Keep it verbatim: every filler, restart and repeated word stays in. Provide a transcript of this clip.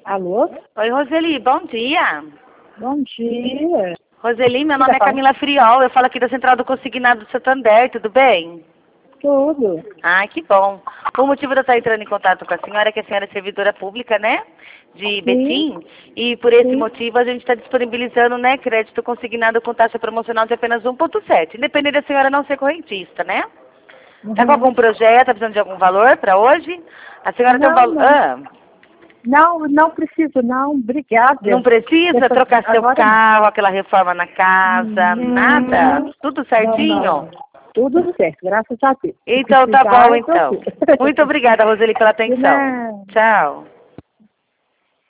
Alô? Oi, Roseli, bom dia. Bom dia. Roseli, meu nome é Camila Friol, eu falo aqui da Central do Consignado do Santander, tudo bem? Tudo. Ah, que bom. O motivo de eu estar entrando em contato com a senhora é que a senhora é servidora pública, né? De Betim. E por esse Sim. motivo a gente está disponibilizando, né, crédito consignado com taxa promocional de apenas um vírgula sete. Independente da senhora não ser correntista, né? Está com Uhum. algum projeto, está precisando de algum valor para hoje? A senhora tem um Não, valor... não. Ah, Não, não preciso, não. Obrigada. não precisa Deixa- trocar seu agora- carro, aquela reforma na casa, Hum, nada? Tudo certinho? Não, não. Tudo certo, graças a Deus. Se Então tá precisar, bom, eu tô então. aqui. Muito obrigada, Roseli, pela De atenção. nada. Tchau.